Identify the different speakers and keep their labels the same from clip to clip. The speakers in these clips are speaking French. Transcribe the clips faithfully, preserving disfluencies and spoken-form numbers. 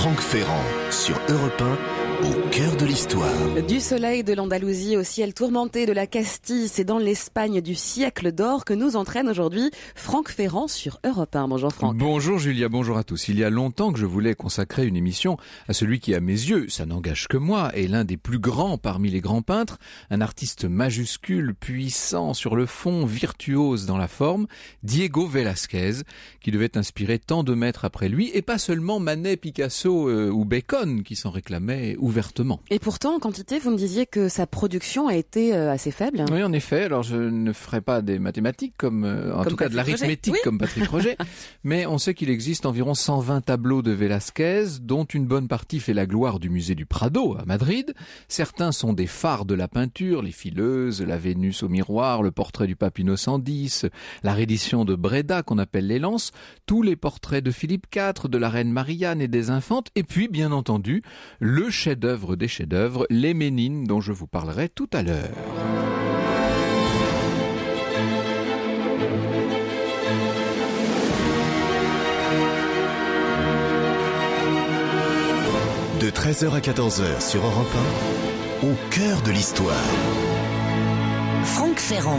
Speaker 1: Franck Ferrand sur Europe un, au cœur de l'histoire.
Speaker 2: Du soleil de l'Andalousie au ciel tourmenté de la Castille, c'est dans l'Espagne du siècle d'or que nous entraîne aujourd'hui Franck Ferrand sur Europe un. Bonjour Franck.
Speaker 3: Bonjour Julia, bonjour à tous. Il y a longtemps que je voulais consacrer une émission à celui qui, à mes yeux, ça n'engage que moi, est l'un des plus grands parmi les grands peintres, un artiste majuscule, puissant sur le fond, virtuose dans la forme, Diego Velázquez, qui devait inspirer tant de maîtres après lui, et pas seulement Manet, Picasso euh, ou Bacon, qui s'en réclamaient ouvertement.
Speaker 2: Et pourtant, en quantité, vous me disiez que sa production a été euh, assez faible.
Speaker 3: Oui, en effet. Alors, je ne ferai pas des mathématiques, comme euh, en
Speaker 2: comme
Speaker 3: tout cas
Speaker 2: Patrick
Speaker 3: de l'arithmétique,
Speaker 2: oui.
Speaker 3: comme Patrick Roger. Mais on sait qu'il existe environ cent vingt tableaux de Velázquez, dont une bonne partie fait la gloire du musée du Prado, à Madrid. Certains sont des phares de la peinture, les Fileuses, la Vénus au miroir, le portrait du pape Innocent X, la reddition de Breda, qu'on appelle les Lances, tous les portraits de Philippe quatre, de la reine Marianne et des infantes, et puis, bien entendu, le chef-d'œuvre des chefs-d'œuvre, les Ménines, dont je vous parlerai tout à l'heure.
Speaker 1: De treize heures à quatorze heures sur Europe un, au cœur de l'histoire.
Speaker 4: Franck Ferrand.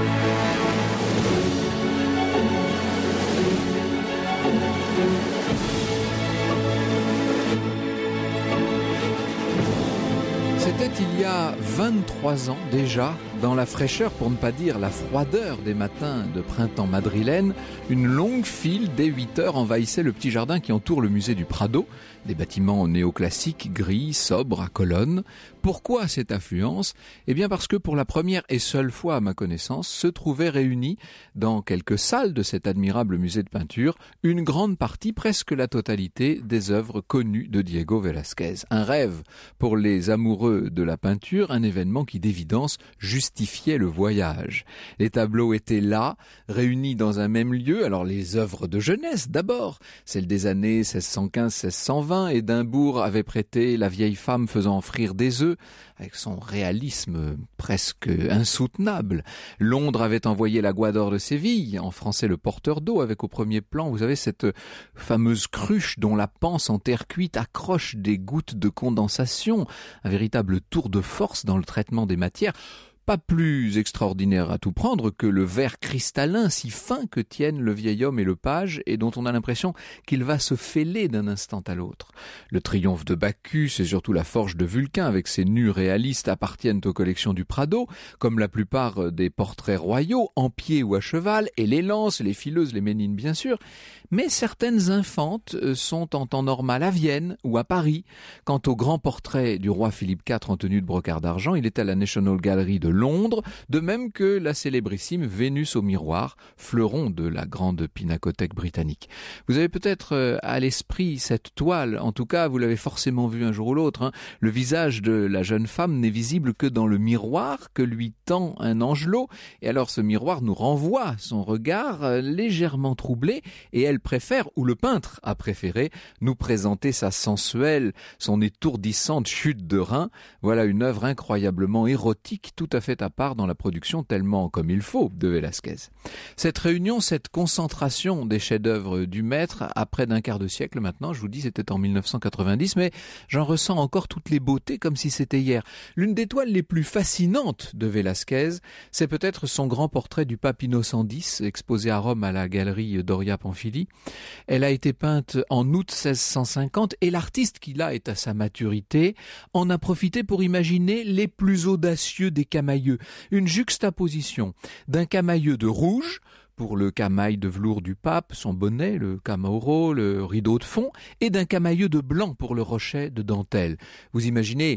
Speaker 3: C'était il y a vingt-trois ans déjà, dans la fraîcheur, pour ne pas dire la froideur des matins de printemps madrilène, une longue file dès huit heures envahissait le petit jardin qui entoure le musée du Prado, des bâtiments néoclassiques, gris, sobres, à colonnes. Pourquoi cette affluence ? Eh bien parce que pour la première et seule fois à ma connaissance, se trouvaient réunis dans quelques salles de cet admirable musée de peinture une grande partie, presque la totalité, des œuvres connues de Diego Velázquez. Un rêve pour les amoureux de la peinture, un événement qui d'évidence justifiait le voyage. Les tableaux étaient là, réunis dans un même lieu, alors les œuvres de jeunesse d'abord, celles des années seize cent quinze seize cent vingt, Édimbourg avait prêté La vieille femme faisant frire des œufs, avec son réalisme presque insoutenable. Londres avait envoyé La Goutte d'or de Séville, en français Le porteur d'eau, avec au premier plan, vous savez, cette fameuse cruche dont la panse en terre cuite accroche des gouttes de condensation, un véritable tour de force dans le traitement des matières. Pas plus extraordinaire à tout prendre que le verre cristallin si fin que tiennent le vieil homme et le page et dont on a l'impression qu'il va se fêler d'un instant à l'autre. Le triomphe de Bacchus et surtout la forge de Vulcain avec ses nus réalistes appartiennent aux collections du Prado, comme la plupart des portraits royaux, en pied ou à cheval, et les lances, les fileuses, les ménines bien sûr. Mais certaines infantes sont en temps normal à Vienne ou à Paris. Quant au grand portrait du roi Philippe quatre en tenue de brocart d'argent, il est à la National Gallery de Londres, de même que la célébrissime Vénus au miroir, fleuron de la grande pinacothèque britannique. Vous avez peut-être à l'esprit cette toile, en tout cas vous l'avez forcément vue un jour ou l'autre, hein. Le visage de la jeune femme n'est visible que dans le miroir que lui tend un angelot, et alors ce miroir nous renvoie son regard légèrement troublé, et elle préfère, ou le peintre a préféré, nous présenter sa sensuelle, son étourdissante chute de rein. Voilà une œuvre incroyablement érotique, tout à fait à part dans la production tellement comme il faut de Velázquez. Cette réunion, cette concentration des chefs-d'œuvre du maître, à près d'un quart de siècle maintenant, je vous dis c'était en mille neuf cent quatre-vingt-dix, mais j'en ressens encore toutes les beautés comme si c'était hier. L'une des toiles les plus fascinantes de Velázquez, c'est peut-être son grand portrait du pape Innocent X, exposé à Rome à la galerie Doria Pamphili. Elle a été peinte en août seize cent cinquante et l'artiste qui là est à sa maturité en a profité pour imaginer les plus audacieux des camaïeux. Une juxtaposition d'un camaïeux de rouge pour le camail de velours du pape, son bonnet, le camauro, le rideau de fond, et d'un camaïeux de blanc pour le rochet de dentelle. Vous imaginez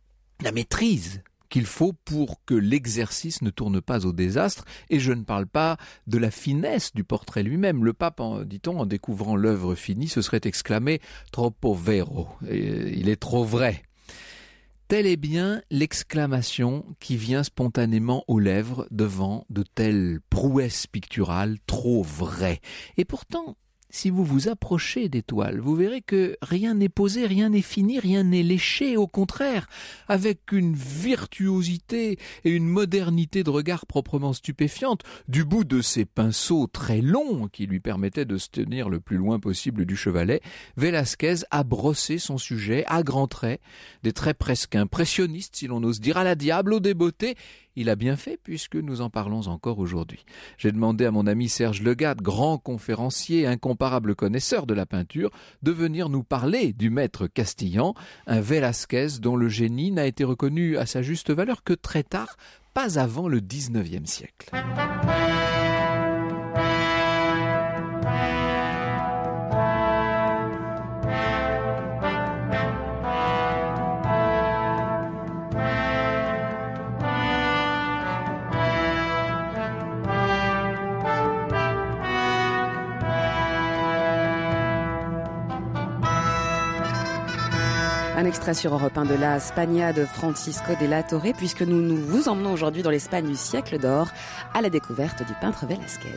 Speaker 3: la maîtrise qu'il faut pour que l'exercice ne tourne pas au désastre, et je ne parle pas de la finesse du portrait lui-même. Le pape, en, dit-on, en découvrant l'œuvre finie, se serait exclamé « troppo vero », il est trop vrai. Telle est bien l'exclamation qui vient spontanément aux lèvres devant de telles prouesses picturales trop vraies. Et pourtant, si vous vous approchez des toiles, vous verrez que rien n'est posé, rien n'est fini, rien n'est léché, au contraire, avec une virtuosité et une modernité de regard proprement stupéfiante, du bout de ses pinceaux très longs qui lui permettaient de se tenir le plus loin possible du chevalet, Velázquez a brossé son sujet à grands traits, des traits presque impressionnistes si l'on ose dire, à la Diablo des beautés. Il a bien fait puisque nous en parlons encore aujourd'hui. J'ai demandé à mon ami Serge Legade, grand conférencier, incomparable connaisseur de la peinture, de venir nous parler du maître castillan, un Velázquez dont le génie n'a été reconnu à sa juste valeur que très tard, pas avant le dix-neuvième siècle.
Speaker 2: Un extrait sur Europe un de la Spagna de Francisco de la Torre, puisque nous, nous vous emmenons aujourd'hui dans l'Espagne du siècle d'or à la découverte du peintre Velázquez.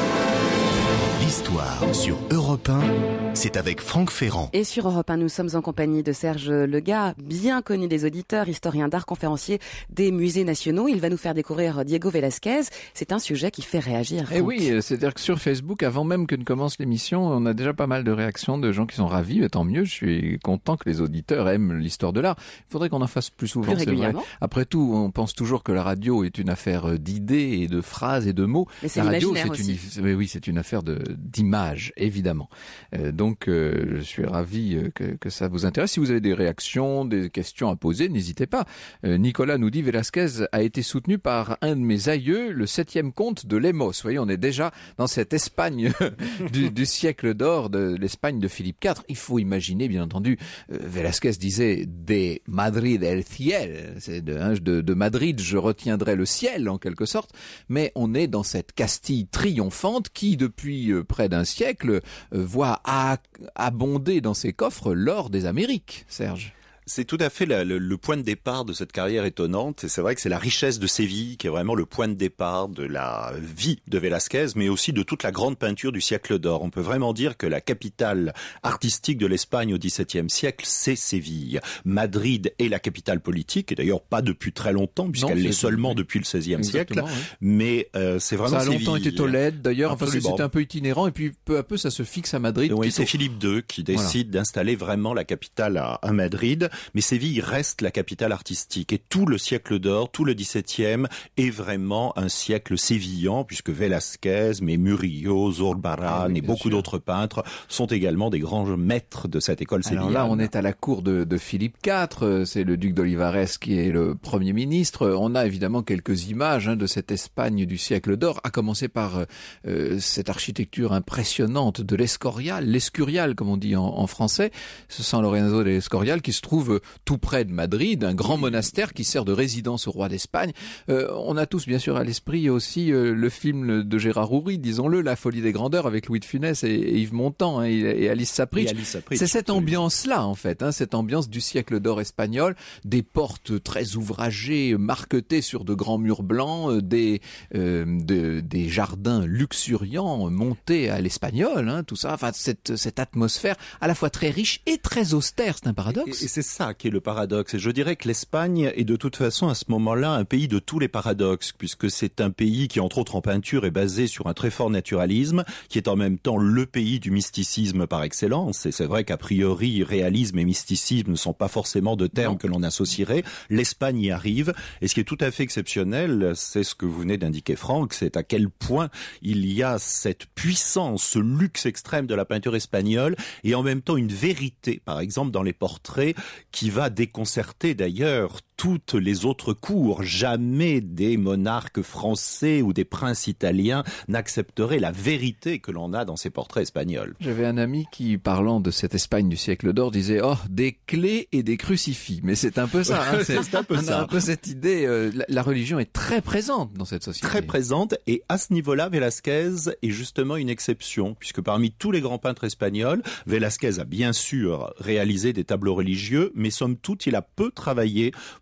Speaker 1: L'histoire sur Europe un, c'est avec Franck Ferrand.
Speaker 2: Et sur Europe un, nous sommes en compagnie de Serge Legade, bien connu des auditeurs, historien d'art, conférencier des musées nationaux. Il va nous faire découvrir Diego Velázquez. C'est un sujet qui fait réagir. Franck.
Speaker 3: Et oui, c'est-à-dire que sur Facebook, avant même que ne commence l'émission, on a déjà pas mal de réactions de gens qui sont ravis. Et tant mieux, je suis content que les auditeurs aiment l'histoire de l'art. Il faudrait qu'on en fasse plus souvent,
Speaker 2: plus régulièrement.
Speaker 3: C'est vrai. Après tout, on pense toujours que la radio est une affaire d'idées et de phrases et de mots.
Speaker 2: Mais c'est
Speaker 3: la radio,
Speaker 2: c'est
Speaker 3: une,
Speaker 2: aussi.
Speaker 3: Mais oui, c'est une affaire de, d'images, évidemment. Euh, donc, euh, je suis ravi que, que ça vous intéresse. Si vous avez des réactions, des questions à poser, n'hésitez pas. Euh, Nicolas nous dit, Velázquez a été soutenu par un de mes aïeux, le septième comte de Lemos. Vous voyez, on est déjà dans cette Espagne du, du siècle d'or, de l'Espagne de Philippe quatre. Il faut imaginer, bien entendu, euh, Velázquez disait, de Madrid el ciel, c'est de, hein, de, de Madrid, je retiendrai le ciel, en quelque sorte. Mais on est dans cette Castille triomphante qui, depuis euh, près d'un siècle, euh, voit à, abonder dans ses coffres l'or des Amériques, Serge.
Speaker 4: C'est tout à fait la, le, le point de départ de cette carrière étonnante. Et c'est vrai que c'est la richesse de Séville qui est vraiment le point de départ de la vie de Velázquez, mais aussi de toute la grande peinture du siècle d'or. On peut vraiment dire que la capitale artistique de l'Espagne au dix-septième siècle, c'est Séville. Madrid est la capitale politique, et d'ailleurs pas depuis très longtemps, puisqu'elle l'est seulement depuis le seizième siècle. Oui. Mais euh, c'est vraiment
Speaker 3: Ça a
Speaker 4: Séville.
Speaker 3: longtemps été Tolède, d'ailleurs, parce que c'était un peu itinérant, et puis peu à peu ça se fixe à Madrid.
Speaker 4: Oui, c'est Philippe deux qui décide voilà. d'installer vraiment la capitale à, à Madrid. Mais Séville reste la capitale artistique et tout le siècle d'or, tout le dix-septième est vraiment un siècle sévillan puisque Velázquez, mais Murillo, Zurbarán ah oui, et beaucoup sûr. d'autres peintres sont également des grands maîtres de cette école sévillane.
Speaker 3: Alors là, on est à la cour de, de Philippe quatre, c'est le duc d'Olivares qui est le premier ministre. On a évidemment quelques images hein, de cette Espagne du siècle d'or, à commencer par euh, cette architecture impressionnante de l'Escorial, l'Escurial comme on dit en, en français, ce San Lorenzo de l'Escorial qui se trouve tout près de Madrid, un grand monastère qui sert de résidence au roi d'Espagne. Euh, on a tous bien sûr à l'esprit aussi euh, le film de Gérard Houry, disons-le, La folie des grandeurs avec Louis de Funès et, et Yves Montand hein, et, et Alice Sapritch.
Speaker 4: Et Alice Sapritch.
Speaker 3: C'est cette ambiance-là en fait, hein, cette ambiance du siècle d'or espagnol, des portes très ouvragées, marquetées sur de grands murs blancs, des, euh, de, des jardins luxuriants montés à l'espagnol, hein, tout ça, enfin cette, cette atmosphère à la fois très riche et très austère, c'est un paradoxe.
Speaker 4: Et, et c'est ça qui est le paradoxe. Et je dirais que l'Espagne est de toute façon à ce moment-là un pays de tous les paradoxes, puisque c'est un pays qui, entre autres en peinture, est basé sur un très fort naturalisme, qui est en même temps le pays du mysticisme par excellence. Et c'est vrai qu'a priori, réalisme et mysticisme ne sont pas forcément de termes non. que l'on associerait. L'Espagne y arrive. Et ce qui est tout à fait exceptionnel, c'est ce que vous venez d'indiquer, Franck, c'est à quel point il y a cette puissance, ce luxe extrême de la peinture espagnole, et en même temps une vérité, par exemple dans les portraits, qui va déconcerter d'ailleurs toutes les autres cours. Jamais des monarques français ou des princes italiens n'accepteraient la vérité que l'on a dans ces portraits espagnols.
Speaker 3: J'avais un ami qui, parlant de cette Espagne du siècle d'or, disait « Oh, des clés et des crucifix ». Mais c'est un peu ça. Hein, c'est,
Speaker 4: c'est un peu
Speaker 3: on
Speaker 4: ça.
Speaker 3: a un peu cette idée. Euh, la, la religion est très présente dans cette société.
Speaker 4: Très présente. Et à ce niveau-là, Velázquez est justement une exception, puisque parmi tous les grands peintres espagnols, Velázquez a bien sûr réalisé des tableaux religieux, mais somme toute, il a peu travaillé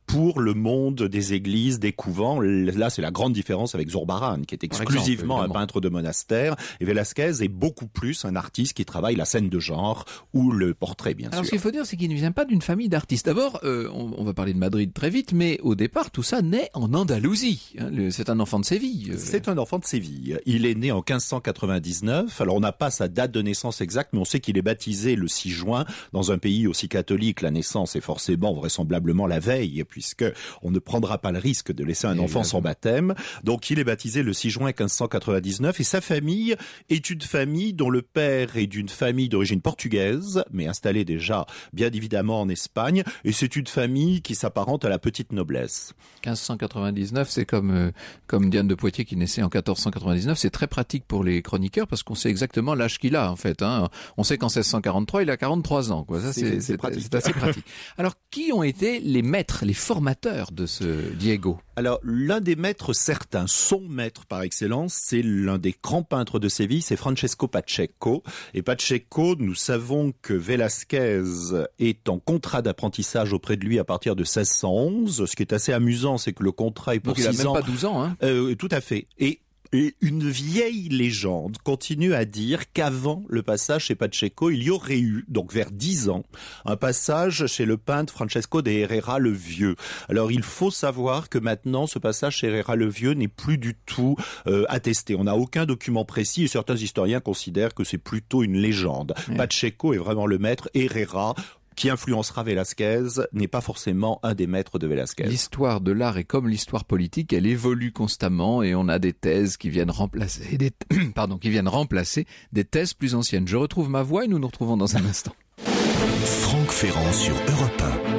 Speaker 4: pour le monde des églises, des couvents. Là, c'est la grande différence avec Zurbarán, qui est exclusivement exemple, un peintre de monastère. Et Velázquez est beaucoup plus un artiste qui travaille la scène de genre ou le portrait, bien
Speaker 3: Alors,
Speaker 4: sûr.
Speaker 3: ce qu'il faut dire, c'est qu'il ne vient pas d'une famille d'artistes. D'abord, euh, on, on va parler de Madrid très vite, mais au départ, tout ça naît en Andalousie. Hein, le, c'est un enfant de Séville.
Speaker 4: C'est un enfant de Séville. Il est né en quinze cent quatre-vingt-dix-neuf. Alors, on n'a pas sa date de naissance exacte, mais on sait qu'il est baptisé le six juin dans un pays aussi catholique. La naissance est forcément, vraisemblablement, la veille, puisque on ne prendra pas le risque de laisser un et enfant sans baptême. Donc, il est baptisé le six juin quinze cent quatre-vingt-dix-neuf et sa famille est une famille dont le père est d'une famille d'origine portugaise, mais installée déjà, bien évidemment, en Espagne. Et c'est une famille qui s'apparente à la petite noblesse.
Speaker 3: quinze cent quatre-vingt-dix-neuf, c'est comme, euh, comme Diane de Poitiers qui naissait en quatorze cent quatre-vingt-dix-neuf. C'est très pratique pour les chroniqueurs parce qu'on sait exactement l'âge qu'il a, en fait. Hein. On sait qu'en seize cent quarante-trois, il a quarante-trois ans. Quoi. Ça, c'est, c'est, c'est, pratique. c'est assez pratique. Alors, qui ont été les maîtres, les formateurs de ce Diego ?
Speaker 4: Alors, l'un des maîtres certains, son maître par excellence, c'est l'un des grands peintres de Séville, c'est Francesco Pacheco. Et Pacheco, nous savons que Velázquez est en contrat d'apprentissage auprès de lui à partir de seize cent onze. Ce qui est assez amusant, c'est que le contrat est pour
Speaker 3: Donc,
Speaker 4: six ans.
Speaker 3: Il a même pas douze ans, hein.
Speaker 4: Euh, tout à fait. Et Et une vieille légende continue à dire qu'avant le passage chez Pacheco, il y aurait eu, donc vers dix ans, un passage chez le peintre Francesco de Herrera le Vieux. Alors il faut savoir que maintenant, ce passage chez Herrera le Vieux n'est plus du tout euh, attesté. On n'a aucun document précis et certains historiens considèrent que c'est plutôt une légende. Ouais. Pacheco est vraiment le maître. Herrera, qui influencera Velázquez, n'est pas forcément un des maîtres de Velázquez.
Speaker 3: L'histoire de l'art est comme l'histoire politique, elle évolue constamment et on a des thèses qui viennent remplacer des, pardon, qui viennent remplacer des thèses plus anciennes. Je retrouve ma voix et nous nous retrouvons dans un instant.
Speaker 1: Franck Ferrand sur Europe un.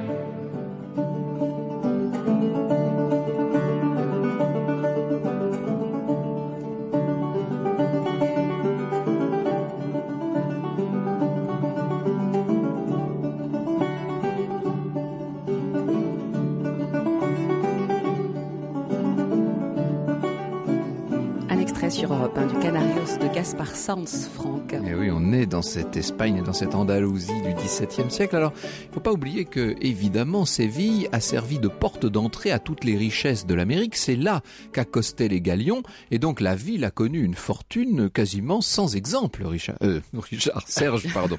Speaker 2: Sur Europe un du Canarios de Gaspard Sanz, Franck.
Speaker 3: Et oui, on est dans cette Espagne et dans cette Andalousie du dix-septième siècle. Alors, il ne faut pas oublier que, évidemment, Séville a servi de porte d'entrée à toutes les richesses de l'Amérique. C'est là qu'accostaient les galions. Et donc, la ville a connu une fortune quasiment sans exemple, Richard. Euh, Richard, Serge, pardon.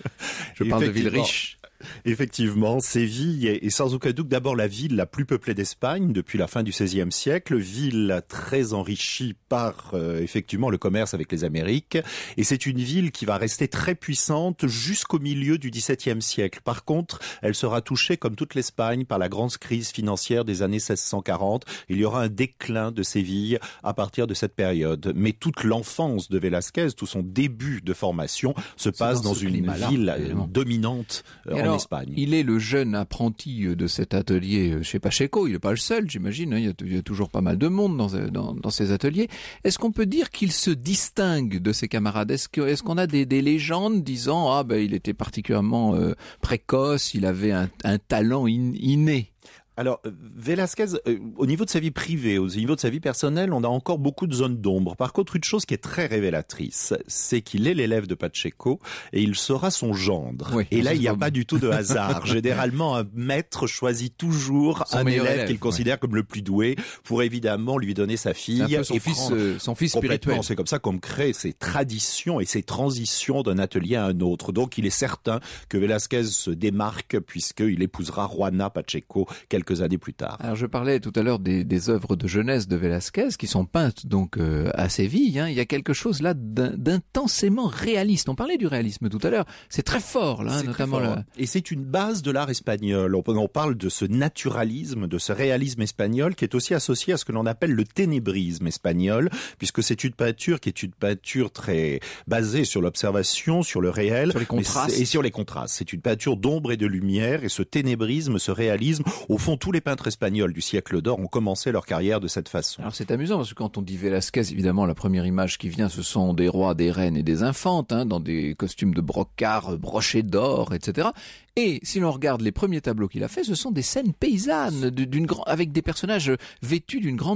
Speaker 3: Je parle de ville riche.
Speaker 4: Effectivement, Séville est sans aucun doute d'abord la ville la plus peuplée d'Espagne depuis la fin du seizième siècle, ville très enrichie par euh, effectivement le commerce avec les Amériques, et c'est une ville qui va rester très puissante jusqu'au milieu du dix-septième siècle. Par contre, elle sera touchée, comme toute l'Espagne, par la grande crise financière des années seize cent quarante. Il y aura un déclin de Séville à partir de cette période. Mais toute l'enfance de Velázquez, tout son début de formation, se c'est passe dans, dans une ville évidemment. dominante euh, en
Speaker 3: alors,
Speaker 4: Espagne.
Speaker 3: Il est le jeune apprenti de cet atelier chez Pacheco. Il n'est pas le seul, j'imagine. Hein. Il, y a, il y a toujours pas mal de monde dans, dans, dans ces ateliers. Est-ce qu'on peut dire qu'il se distingue de ses camarades ? Est-ce, que, est-ce qu'on a des, des légendes disant ah ben il était particulièrement euh, précoce, il avait un, un talent in, inné ?
Speaker 4: Alors, Velázquez, euh, au niveau de sa vie privée, au niveau de sa vie personnelle, on a encore beaucoup de zones d'ombre. Par contre, une chose qui est très révélatrice, c'est qu'il est l'élève de Pacheco et il sera son gendre. Oui, et là, il n'y a pas du tout de hasard. Généralement, un maître choisit toujours son un élève, élève qu'il considère ouais. comme le plus doué pour évidemment lui donner sa fille.
Speaker 3: C'est un peu son,
Speaker 4: et
Speaker 3: fils, euh, son fils spirituel.
Speaker 4: C'est comme ça qu'on crée ces traditions et ces transitions d'un atelier à un autre. Donc, il est certain que Velázquez se démarque puisqu'il épousera Juana Pacheco quelques quelques années plus tard.
Speaker 3: Alors je parlais tout à l'heure des, des œuvres de jeunesse de Velázquez qui sont peintes donc euh, à Séville. Hein. Il y a quelque chose là d'intensément réaliste. On parlait du réalisme tout à l'heure. C'est très fort là,
Speaker 4: c'est
Speaker 3: notamment
Speaker 4: fort.
Speaker 3: là.
Speaker 4: Et c'est une base de l'art espagnol. On, on parle de ce naturalisme, de ce réalisme espagnol qui est aussi associé à ce que l'on appelle le ténébrisme espagnol, puisque c'est une peinture qui est une peinture très basée sur l'observation, sur le réel,
Speaker 3: sur les contrastes.
Speaker 4: et sur les contrastes. C'est une peinture d'ombre et de lumière, et ce ténébrisme, ce réalisme, au fond, tous les peintres espagnols du siècle d'or ont commencé leur carrière de cette façon.
Speaker 3: Alors c'est amusant parce que quand on dit Velázquez, évidemment, la première image qui vient, ce sont des rois, des reines et des infantes, hein, dans des costumes de brocart brochés d'or, et cetera. Et si l'on regarde les premiers tableaux qu'il a fait, ce sont des scènes paysannes d'une, avec des personnages vêtus d'une grande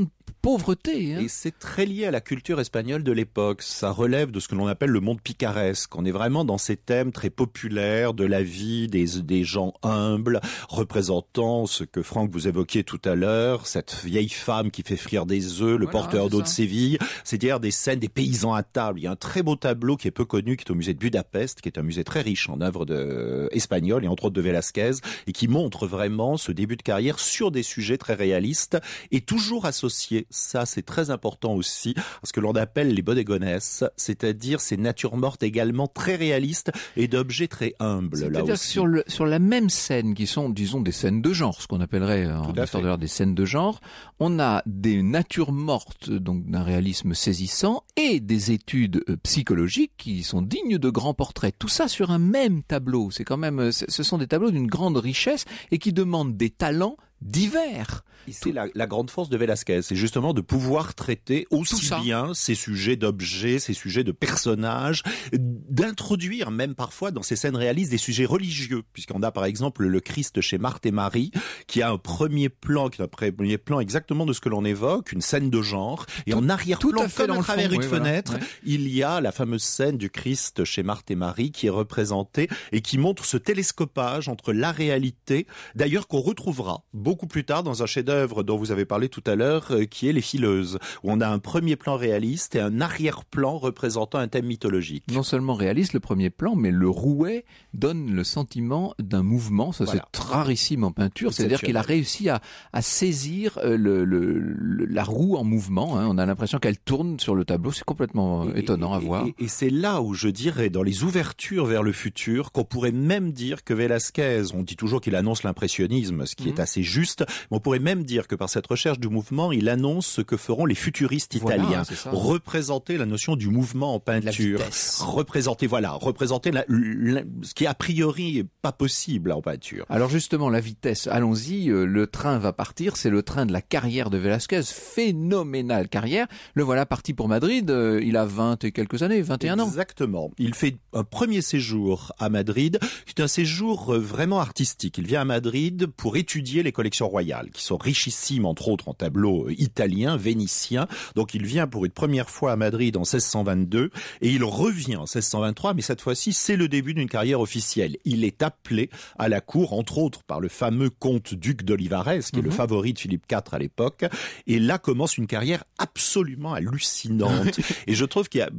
Speaker 3: pauvreté. Hein.
Speaker 4: Et c'est très lié à la culture espagnole de l'époque. Ça relève de ce que l'on appelle le monde picaresque. On est vraiment dans ces thèmes très populaires de la vie des, des gens humbles, représentant ce que Franck vous évoquiez tout à l'heure, cette vieille femme qui fait frire des œufs, le
Speaker 3: voilà,
Speaker 4: porteur d'eau
Speaker 3: ça.
Speaker 4: de Séville, c'est-à-dire des scènes des paysans à table. Il y a un très beau tableau qui est peu connu, qui est au musée de Budapest, qui est un musée très riche en œuvres de, espagnoles et entre autres de Velázquez, et qui montre vraiment ce début de carrière sur des sujets très réalistes et toujours associés. Ça, c'est très important aussi, à ce que l'on appelle les bodegones, c'est-à-dire ces natures mortes également très réalistes et d'objets très humbles.
Speaker 3: C'est-à-dire
Speaker 4: là
Speaker 3: que
Speaker 4: aussi.
Speaker 3: sur, le, sur la même scène, qui sont, disons, des scènes de genre, ce qu'on appellerait en histoire de l'art des scènes de genre, on a des natures mortes, donc d'un réalisme saisissant, et des études euh, psychologiques qui sont dignes de grands portraits. Tout ça sur un même tableau. C'est quand même, ce sont des tableaux d'une grande richesse et qui demandent des talents divers.
Speaker 4: Et c'est la, la grande force de Velázquez, c'est justement de pouvoir traiter aussi bien ces sujets d'objets, ces sujets de personnages, d'introduire même parfois dans ces scènes réalistes des sujets religieux, puisqu'on a par exemple le Christ chez Marthe et Marie, qui a un premier plan, qui est un premier plan exactement de ce que l'on évoque, une scène de genre, et tout, en arrière-plan, comme à travers une oui, fenêtre, voilà. ouais. il y a la fameuse scène du Christ chez Marthe et Marie qui est représentée et qui montre ce télescopage entre la réalité, d'ailleurs qu'on retrouvera beaucoup plus tard dans un chef-d'œuvre dont vous avez parlé tout à l'heure, euh, qui est Les Fileuses, où on a un premier plan réaliste et un arrière-plan représentant un thème mythologique.
Speaker 3: Non seulement réaliste le premier plan, mais le rouet donne le sentiment d'un mouvement. Ça voilà. c'est rarissime en peinture, c'est-à-dire qu'il a réussi à, à saisir euh, le, le, le, la roue en mouvement. Hein. On a l'impression qu'elle tourne sur le tableau, c'est complètement et, étonnant
Speaker 4: et,
Speaker 3: à voir.
Speaker 4: Et, et c'est là où je dirais, dans les ouvertures vers le futur, qu'on pourrait même dire que Velázquez, on dit toujours qu'il annonce l'impressionnisme, ce qui mmh. est assez juste, mais on pourrait même dire que par cette recherche du mouvement, il annonce ce que feront les futuristes italiens.
Speaker 3: Voilà,
Speaker 4: représenter la notion du mouvement en peinture. Représenter, voilà, représenter la, la, ce qui a priori est pas possible en peinture.
Speaker 3: Alors justement, la vitesse, allons-y, le train va partir, c'est le train de la carrière de Velázquez, phénoménale carrière. Le voilà parti pour Madrid, il a vingt et quelques années, vingt et un ans.
Speaker 4: Exactement. Il fait un premier séjour à Madrid, c'est un séjour vraiment artistique. Il vient à Madrid pour étudier les collections royales, qui sont richissimes, entre autres, en tableaux italiens, vénitiens. Donc il vient pour une première fois à Madrid en seize cent vingt-deux, et il revient en seize cent vingt-trois, mais cette fois-ci, c'est le début d'une carrière officielle. Il est appelé à la cour, entre autres, par le fameux comte duc d'Olivares, qui est mmh. le favori de Philippe quatre à l'époque, et là commence une carrière absolument hallucinante. Et je trouve qu'il y a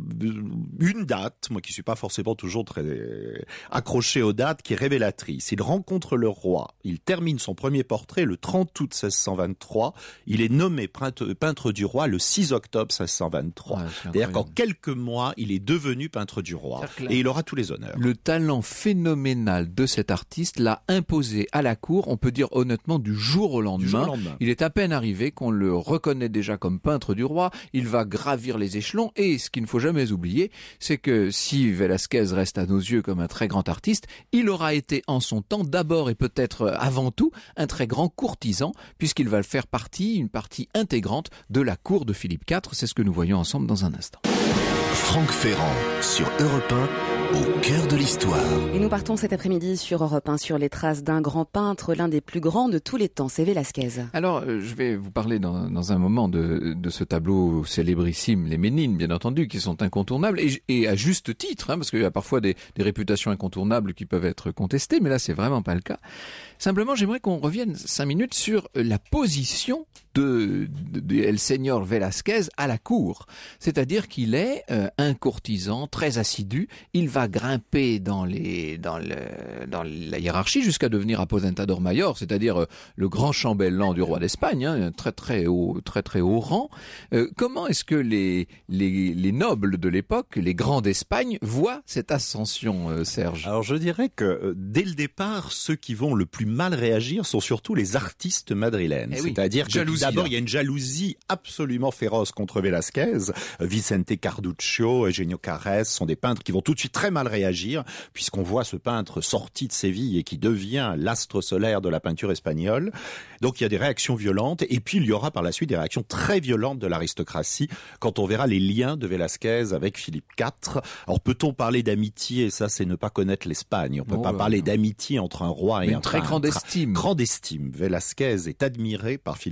Speaker 4: une date, moi qui suis pas forcément toujours très accroché aux dates, qui est révélatrice. Il rencontre le roi, il termine son premier portrait le trente août seize cent vingt-trois, il est nommé peintre du roi le six octobre seize cent vingt-trois. Ouais, c'est-à-dire qu'en quelques mois, il est devenu peintre du roi et il aura tous les honneurs.
Speaker 3: Le talent phénoménal de cet artiste l'a imposé à la cour, on peut dire honnêtement du jour au lendemain.
Speaker 4: Jour au lendemain.
Speaker 3: Il est à peine arrivé qu'on le reconnaît déjà comme peintre du roi, il va gravir les échelons et ce qu'il ne faut jamais oublier, c'est que si Velázquez reste à nos yeux comme un très grand artiste, il aura été en son temps d'abord et peut-être avant tout un très grand courtisan, puisqu'il va faire partie, une partie intégrante de la cour de Philippe quatre. C'est ce que nous voyons ensemble dans un instant.
Speaker 1: Franck Ferrand sur Europe un, au cœur de l'histoire.
Speaker 2: Et nous partons cet après-midi sur Europe un sur les traces d'un grand peintre, l'un des plus grands de tous les temps, c'est Velázquez.
Speaker 3: Alors, euh, je vais vous parler dans, dans un moment de, de ce tableau célébrissime, les Ménines, bien entendu, qui sont incontournables, et, et à juste titre, hein, parce qu'il y a parfois des, des réputations incontournables qui peuvent être contestées, mais là, c'est vraiment pas le cas. Simplement, j'aimerais qu'on revienne cinq minutes sur la position de, de, de El Señor Velázquez à la cour. C'est-à-dire qu'il est euh, un courtisan très assidu. Il va grimper dans, les, dans, le, dans la hiérarchie jusqu'à devenir aposentador mayor, c'est-à-dire euh, le grand chambellan du roi d'Espagne, hein, très très haut, très très haut rang. Euh, comment est-ce que les, les, les nobles de l'époque, les grands d'Espagne, voient cette ascension, euh, Serge ?
Speaker 4: Alors je dirais que euh, dès le départ, ceux qui vont le plus mal réagir sont surtout les artistes madrilènes.
Speaker 3: Eh oui,
Speaker 4: c'est-à-dire que
Speaker 3: jalousie,
Speaker 4: d'abord,
Speaker 3: là.
Speaker 4: il y a une jalousie absolument féroce contre Velázquez. Vicente Carduccio, Eugenio Carrès sont des peintres qui vont tout de suite très mal réagir, puisqu'on voit ce peintre sorti de Séville et qui devient l'astre solaire de la peinture espagnole. Donc il y a des réactions violentes, et puis il y aura par la suite des réactions très violentes de l'aristocratie quand on verra les liens de Velázquez avec Philippe quatre. Alors peut-on parler d'amitié? Ça, c'est ne pas connaître l'Espagne. On peut
Speaker 3: oh,
Speaker 4: pas
Speaker 3: bah,
Speaker 4: parler
Speaker 3: non.
Speaker 4: d'amitié entre un roi et
Speaker 3: Mais
Speaker 4: un
Speaker 3: une très
Speaker 4: peintre.
Speaker 3: grande estime.
Speaker 4: Grande estime. Velázquez est admiré par Philippe quatre.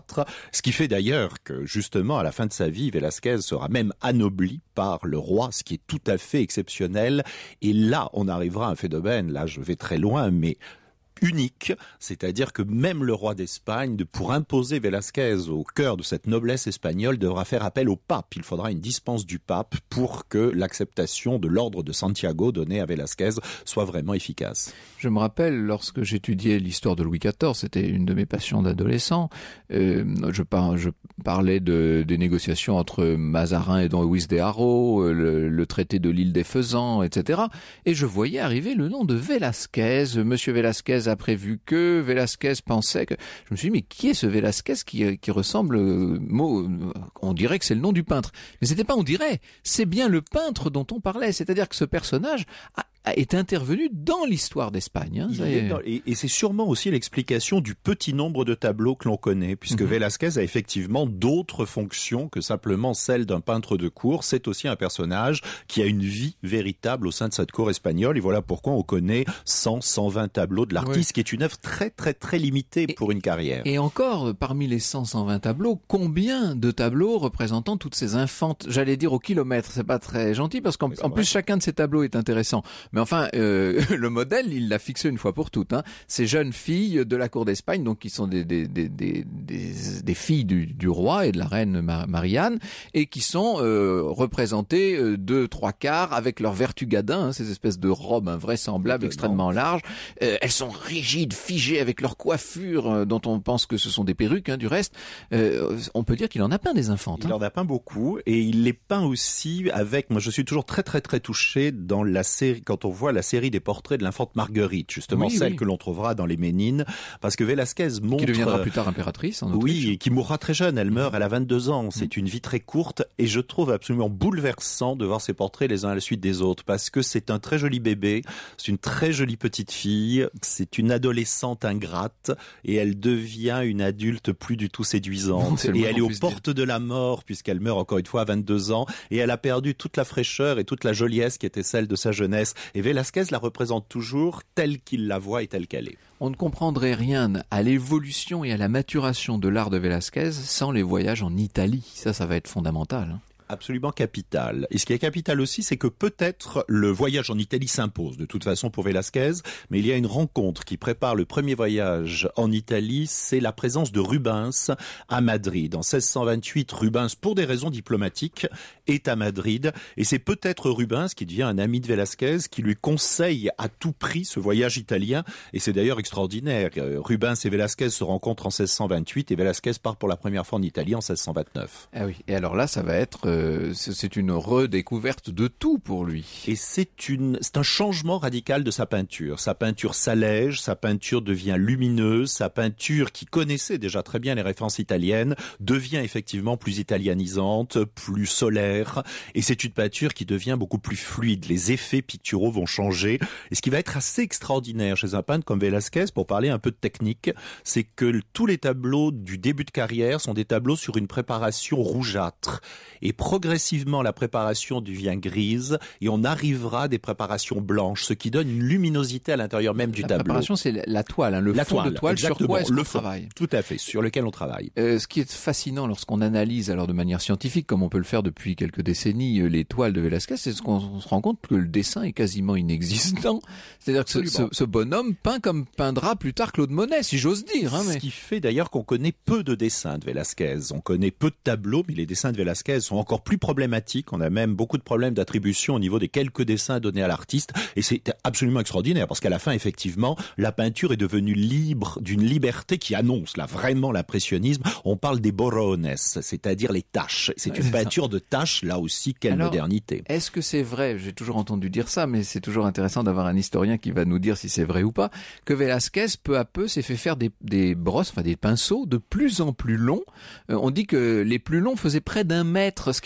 Speaker 4: rougeâtre, ce qui fait d'ailleurs que justement à la fin de sa vie, Velázquez sera même anobli par le roi, ce qui est tout à fait exceptionnel. Et là, on arrivera à un phénomène, là je vais très loin, mais unique, c'est-à-dire que même le roi d'Espagne, pour imposer Velázquez au cœur de cette noblesse espagnole, devra faire appel au pape. Il faudra une dispense du pape pour que l'acceptation de l'ordre de Santiago donné à Velázquez soit vraiment efficace.
Speaker 3: Je me rappelle, lorsque j'étudiais l'histoire de Louis quatorze, c'était une de mes passions d'adolescent, euh, je, par, je parlais de, des négociations entre Mazarin et Don Luis de Haro, le, le traité de l'île des Faisans, et cetera. Et je voyais arriver le nom de Velázquez. Monsieur Velázquez a prévu que, Velázquez pensait que... Je me suis dit, mais qui est ce Velázquez qui, qui ressemble... Euh, mot, on dirait que c'est le nom du peintre. Mais c'était pas on dirait, c'est bien le peintre dont on parlait. C'est-à-dire que ce personnage a est intervenu dans l'histoire d'Espagne. Hein,
Speaker 4: est dans, et, et c'est sûrement aussi l'explication du petit nombre de tableaux que l'on connaît, puisque mmh. Velázquez a effectivement d'autres fonctions que simplement celle d'un peintre de cour. C'est aussi un personnage qui a une vie véritable au sein de cette cour espagnole, et voilà pourquoi on connaît cent, cent vingt tableaux de l'artiste, oui. qui est une œuvre très très très limitée et, pour une carrière.
Speaker 3: Et encore, parmi les cent, cent vingt tableaux, combien de tableaux représentant toutes ces infantes, j'allais dire au kilomètre, c'est pas très gentil, parce qu'en en plus chacun de ces tableaux est intéressant. Mais enfin, euh, le modèle, il l'a fixé une fois pour toutes. Hein. Ces jeunes filles de la cour d'Espagne, donc qui sont des, des, des, des, des, des filles du, du roi et de la reine Marianne, et qui sont euh, représentées euh, deux, trois quarts avec leur vertugadin, hein, ces espèces de robes invraisemblables, extrêmement larges. Euh, elles sont rigides, figées, avec leur coiffure, euh, dont on pense que ce sont des perruques, hein, du reste. Euh, on peut dire qu'il en a peint des infantes.
Speaker 4: Il
Speaker 3: hein.
Speaker 4: en a peint beaucoup, et il les peint aussi avec... Moi, je suis toujours très très très touché dans la série, quand on voit la série des portraits de l'infante Marguerite, justement oui, celle oui. que l'on trouvera dans les Ménines, parce que Velázquez montre...
Speaker 3: Qui deviendra plus tard impératrice en Autriche.
Speaker 4: Oui, et qui mourra très jeune, elle meurt, elle a vingt-deux ans, c'est mmh. une vie très courte, et je trouve absolument bouleversant de voir ces portraits les uns à la suite des autres, parce que c'est un très joli bébé, c'est une très jolie petite fille, c'est une adolescente ingrate, et elle devient une adulte plus du tout séduisante, et elle est aux portes de la mort, puisqu'elle meurt encore une fois à vingt-deux ans, et elle a perdu toute la fraîcheur et toute la joliesse qui était celle de sa jeunesse, et Velázquez la représente toujours telle qu'il la voit et telle qu'elle est.
Speaker 3: On ne comprendrait rien à l'évolution et à la maturation de l'art de Velázquez sans les voyages en Italie. Ça, ça va être fondamental. Hein.
Speaker 4: Absolument capital. Et ce qui est capital aussi, c'est que peut-être le voyage en Italie s'impose de toute façon pour Velázquez, mais il y a une rencontre qui prépare le premier voyage en Italie, c'est la présence de Rubens à Madrid. En seize cent vingt-huit, Rubens, pour des raisons diplomatiques, est à Madrid, et c'est peut-être Rubens qui devient un ami de Velázquez, qui lui conseille à tout prix ce voyage italien, et c'est d'ailleurs extraordinaire. Rubens et Velázquez se rencontrent en seize cent vingt-huit, et Velázquez part pour la première fois en Italie en seize cent vingt-neuf.
Speaker 3: Ah oui, et alors là, ça va être... Euh... c'est une redécouverte de tout pour lui.
Speaker 4: Et c'est une, c'est un changement radical de sa peinture. Sa peinture s'allège, sa peinture devient lumineuse, sa peinture qui connaissait déjà très bien les références italiennes devient effectivement plus italianisante, plus solaire. Et c'est une peinture qui devient beaucoup plus fluide. Les effets picturaux vont changer. Et ce qui va être assez extraordinaire chez un peintre comme Velázquez, pour parler un peu de technique, c'est que tous les tableaux du début de carrière sont des tableaux sur une préparation rougeâtre. Et progressivement, la préparation devient grise et on arrivera à des préparations blanches, ce qui donne une luminosité à l'intérieur même du
Speaker 3: la
Speaker 4: tableau.
Speaker 3: La préparation, c'est la toile, hein, le
Speaker 4: la
Speaker 3: fond
Speaker 4: toile,
Speaker 3: de toile
Speaker 4: exactement,
Speaker 3: sur quoi est-ce
Speaker 4: le
Speaker 3: qu'on
Speaker 4: fond,
Speaker 3: travaille.
Speaker 4: Tout à fait, sur lequel on travaille.
Speaker 3: Euh, ce qui est fascinant lorsqu'on analyse, alors de manière scientifique, comme on peut le faire depuis quelques décennies, les toiles de Velázquez, c'est ce qu'on se rend compte que le dessin est quasiment inexistant. C'est-à-dire que ce, ce, ce bonhomme peint comme peindra plus tard Claude Monet, si j'ose dire. Hein, mais...
Speaker 4: Ce qui fait d'ailleurs qu'on connaît peu de dessins de Velázquez. On connaît peu de tableaux, mais les dessins de Velázquez sont encore plus problématiques. On a même beaucoup de problèmes d'attribution au niveau des quelques dessins donnés à l'artiste, et c'est absolument extraordinaire, parce qu'à la fin, effectivement, la peinture est devenue libre, d'une liberté qui annonce là vraiment l'impressionnisme. On parle des borrones, c'est-à-dire les taches. C'est ouais, une c'est peinture ça. de taches, là aussi, quelle
Speaker 3: Alors,
Speaker 4: modernité.
Speaker 3: Est-ce que c'est vrai, j'ai toujours entendu dire ça, mais c'est toujours intéressant d'avoir un historien qui va nous dire si c'est vrai ou pas, que Velázquez, peu à peu, s'est fait faire des, des brosses, enfin des pinceaux de plus en plus longs. Euh, on dit que les plus longs faisaient près d'un mètre, ce qui